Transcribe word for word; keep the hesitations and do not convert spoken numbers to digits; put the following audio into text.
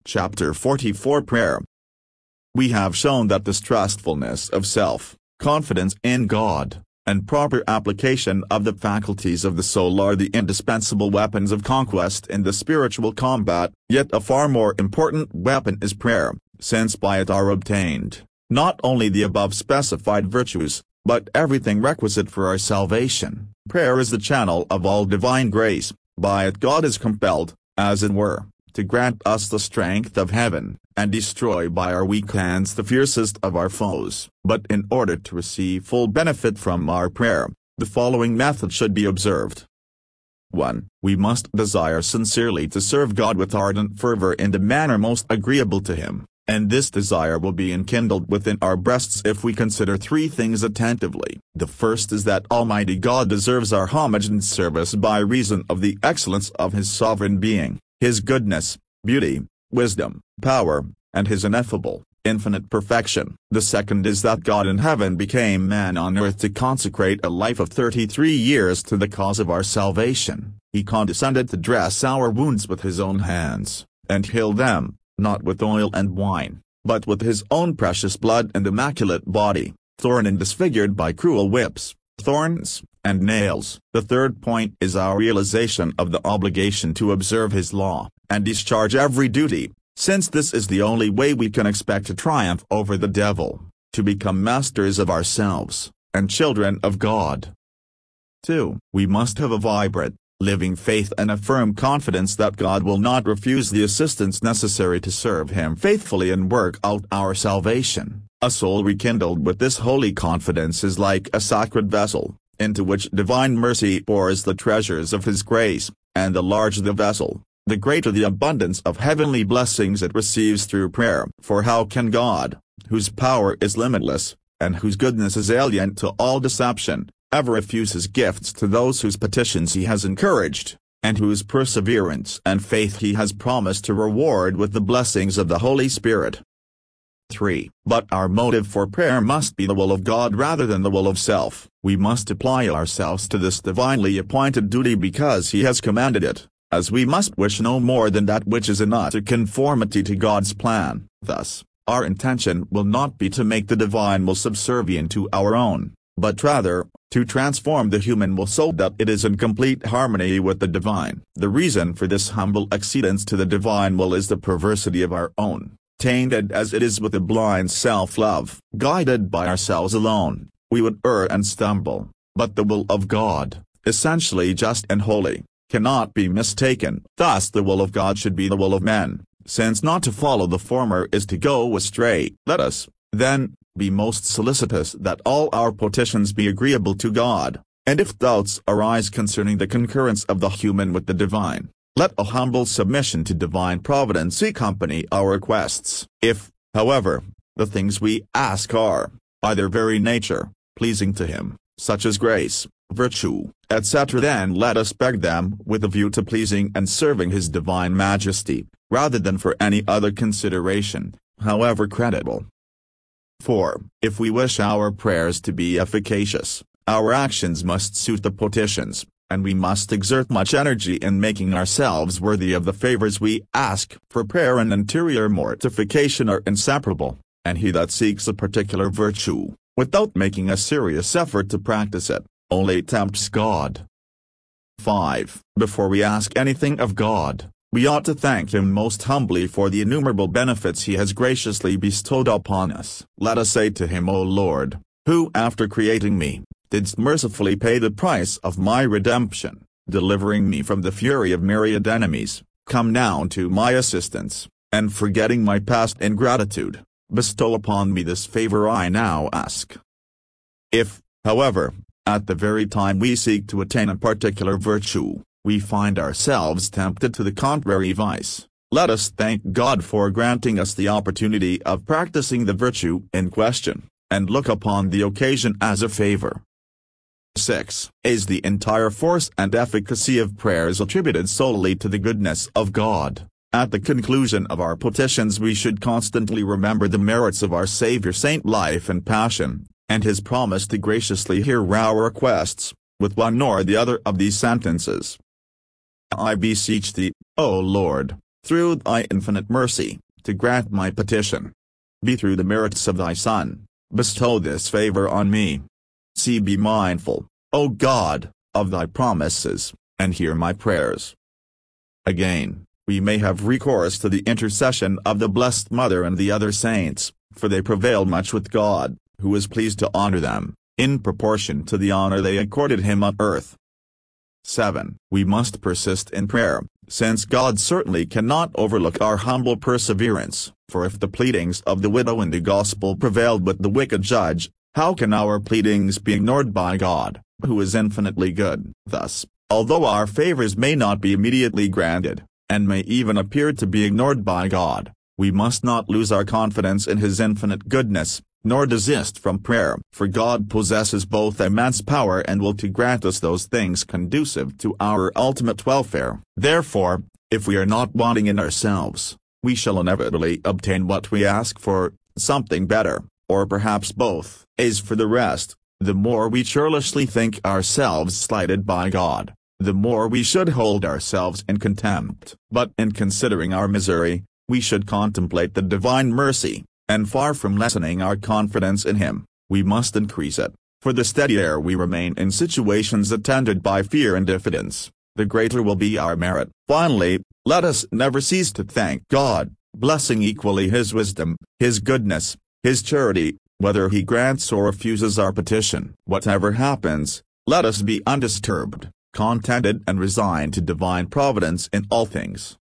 Chapter forty-four Prayer. We have shown that distrustfulness of self, confidence in God, and proper application of the faculties of the soul are the indispensable weapons of conquest in the spiritual combat, yet a far more important weapon is prayer, since by it are obtained, not only the above specified virtues, but everything requisite for our salvation. Prayer is the channel of all divine grace. By it God is compelled, as it were, to grant us the strength of heaven, and destroy by our weak hands the fiercest of our foes. But in order to receive full benefit from our prayer, the following method should be observed. one. We must desire sincerely to serve God with ardent fervor in the manner most agreeable to Him, and this desire will be enkindled within our breasts if we consider three things attentively. The first is that Almighty God deserves our homage and service by reason of the excellence of His sovereign being, His goodness, beauty, wisdom, power, and His ineffable, infinite perfection. The second is that God in heaven became man on earth to consecrate a life of thirty-three years to the cause of our salvation. He condescended to dress our wounds with His own hands, and heal them, not with oil and wine, but with His own precious blood and immaculate body, torn and disfigured by cruel whips, thorns, and nails. The third point is our realization of the obligation to observe His law, and discharge every duty, since this is the only way we can expect to triumph over the devil, to become masters of ourselves, and children of God. two. We must have a vibrant, living faith and a firm confidence that God will not refuse the assistance necessary to serve Him faithfully and work out our salvation. A soul rekindled with this holy confidence is like a sacred vessel, into which divine mercy pours the treasures of His grace, and the larger the vessel, the greater the abundance of heavenly blessings it receives through prayer. For how can God, whose power is limitless, and whose goodness is alien to all deception, ever refuse His gifts to those whose petitions He has encouraged, and whose perseverance and faith He has promised to reward with the blessings of the Holy Spirit? three. But our motive for prayer must be the will of God rather than the will of self. We must apply ourselves to this divinely appointed duty because He has commanded it, as we must wish no more than that which is in utter conformity to God's plan. Thus, our intention will not be to make the divine will subservient to our own, but rather, to transform the human will so that it is in complete harmony with the divine. The reason for this humble accedance to the divine will is the perversity of our own, tainted as it is with a blind self-love. Guided by ourselves alone, we would err and stumble, but the will of God, essentially just and holy, cannot be mistaken. Thus the will of God should be the will of men, since not to follow the former is to go astray. Let us, then, be most solicitous that all our petitions be agreeable to God, and if doubts arise concerning the concurrence of the human with the divine, let a humble submission to divine providence accompany our requests. If, however, the things we ask are, by their very nature, pleasing to Him, such as grace, virtue, et cetera, then let us beg them with a view to pleasing and serving His divine majesty, rather than for any other consideration, however creditable. four. If we wish our prayers to be efficacious, our actions must suit the petitions, and we must exert much energy in making ourselves worthy of the favors we ask. For prayer and interior mortification are inseparable, and he that seeks a particular virtue, without making a serious effort to practice it, only tempts God. five. Before we ask anything of God, we ought to thank Him most humbly for the innumerable benefits He has graciously bestowed upon us. Let us say to Him, O Lord, who after creating me, didst mercifully pay the price of my redemption, delivering me from the fury of myriad enemies, come now to my assistance, and forgetting my past ingratitude, bestow upon me this favor I now ask. If, however, at the very time we seek to attain a particular virtue, we find ourselves tempted to the contrary vice, let us thank God for granting us the opportunity of practicing the virtue in question, and look upon the occasion as a favor. six. Is the entire force and efficacy of prayers attributed solely to the goodness of God? At the conclusion of our petitions we should constantly remember the merits of our Savior Saint Life and Passion, and His promise to graciously hear our requests, with one or the other of these sentences. I beseech Thee, O Lord, through thy infinite mercy, to grant my petition. Be through the merits of thy Son, bestow this favor on me. See, be mindful, O God, of thy promises, and hear my prayers. Again, we may have recourse to the intercession of the Blessed Mother and the other saints, for they prevail much with God, who is pleased to honor them, in proportion to the honor they accorded him on earth. seven. We must persist in prayer, since God certainly cannot overlook our humble perseverance, for if the pleadings of the widow in the Gospel prevailed with the wicked judge, how can our pleadings be ignored by God, who is infinitely good? Thus, although our favors may not be immediately granted, and may even appear to be ignored by God, we must not lose our confidence in his infinite goodness, nor desist from prayer, for God possesses both immense power and will to grant us those things conducive to our ultimate welfare. Therefore, if we are not wanting in ourselves, we shall inevitably obtain what we ask for, something better, or perhaps both. As for the rest, the more we churlishly think ourselves slighted by God, the more we should hold ourselves in contempt. But in considering our misery, we should contemplate the divine mercy, and far from lessening our confidence in him, we must increase it, for the steadier we remain in situations attended by fear and diffidence, the greater will be our merit. Finally, let us never cease to thank God, blessing equally his wisdom, his goodness, his charity, whether he grants or refuses our petition. Whatever happens, let us be undisturbed, contented and resigned to divine providence in all things.